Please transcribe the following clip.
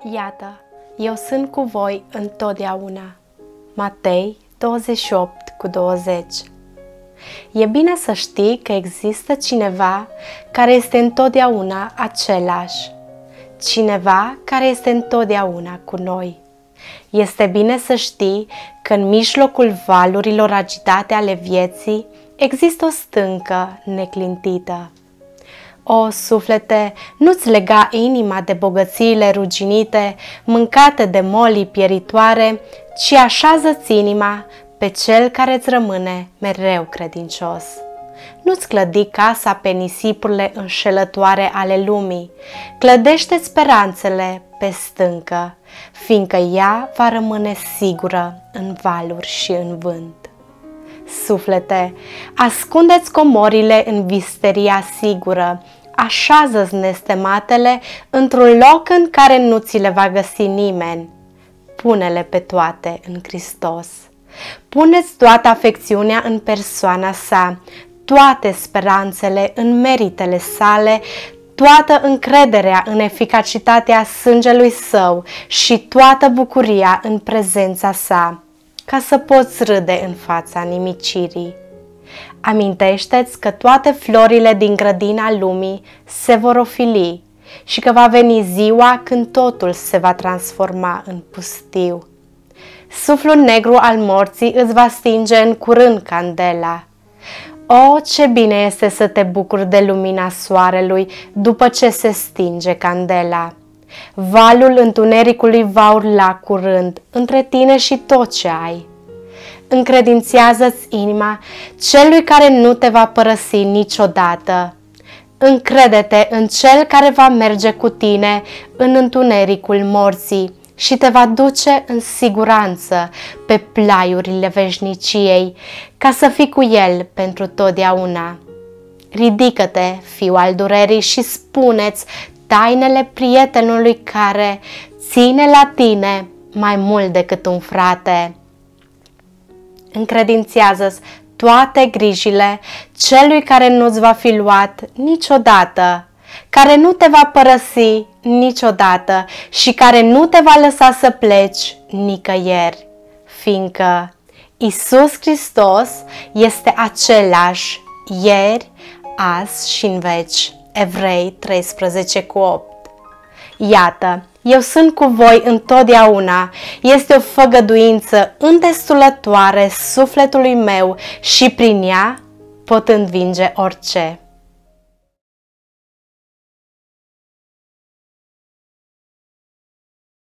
Iată, eu sunt cu voi întotdeauna. Matei 28:20. E bine să știi că există cineva care este întotdeauna același. Cineva care este întotdeauna cu noi. Este bine să știi că în mijlocul valurilor agitate ale vieții există o stâncă neclintită. O, suflete, nu-ți lega inima de bogățiile ruginite, mâncate de molii pieritoare, ci așează-ți inima pe cel care îți rămâne mereu credincios. Nu-ți clădi casa pe nisipurile înșelătoare ale lumii, clădește speranțele pe stâncă, fiindcă ea va rămâne sigură în valuri și în vânt. Suflete, ascunde-ți comorile în visteria sigură, așează-ți nestematele într-un loc în care nu ți le va găsi nimeni. Pune-le pe toate în Hristos. Pune-ți toată afecțiunea în persoana sa, toate speranțele în meritele sale, toată încrederea în eficacitatea sângelui său și toată bucuria în prezența sa, ca să poți râde în fața nimicirii. Amintește-ți că toate florile din grădina lumii se vor ofili și că va veni ziua când totul se va transforma în pustiu. Suflul negru al morții îți va stinge în curând candela. O, ce bine este să te bucuri de lumina soarelui după ce se stinge candela! Valul întunericului va urla curând între tine și tot ce ai. Încredințează-ți inima celui care nu te va părăsi niciodată. Încrede-te în cel care va merge cu tine în întunericul morții și te va duce în siguranță pe plaiurile veșniciei, ca să fii cu el pentru totdeauna. Ridică-te, fiu al durerii, și spune-ți tainele prietenului care ține la tine mai mult decât un frate. Încredințează-ți toate grijile celui care nu-ți va fi luat niciodată, care nu te va părăsi niciodată și care nu te va lăsa să pleci nicăieri, fiindcă Iisus Hristos este același ieri, azi și în veci. Evrei 13:8. Iată, eu sunt cu voi întotdeauna. Este o făgăduință îndestulătoare sufletului meu și prin ea pot învinge orice.